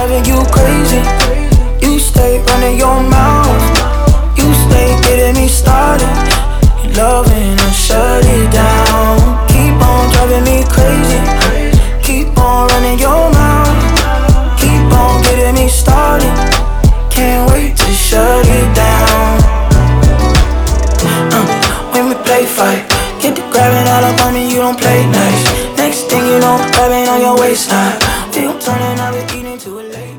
driving you crazy. You stay running your mouth. You stay getting me started. You loving and shut it down. Keep on driving me crazy. Keep on running your mouth. Keep on getting me started. Can't wait to shut it down. When we play fight, get the grabbing all up on me, you don't play nice. Next thing you know, grabbing on your waistline. We gon' turn it, now we eating to a late.